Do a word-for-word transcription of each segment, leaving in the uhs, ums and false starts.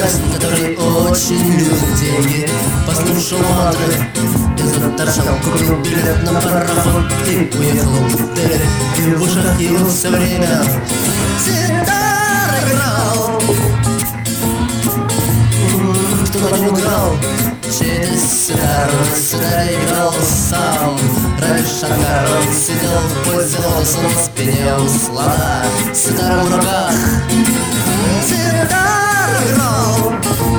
джаз, который очень любит деньги. Послушал мантры и заторчал, купил билет на пароход и уехал в Дели. И в ушах его все время ситар играл. Кто на нем играл? Через ситар, ситар играл сам. Рави Шанкар, он сидел в позе лотос на спине у слона, ситар в руках. Ситар играл.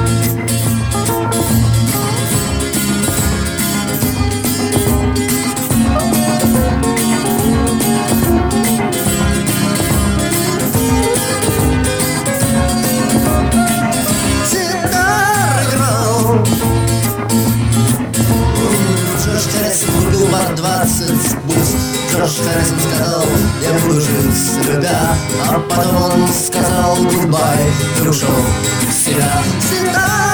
Джордж Харрисон купил бар двадцать бус. Джордж Харрисон сказал: я буду жить с любя. А потом он сказал гудбай и ушел в себя.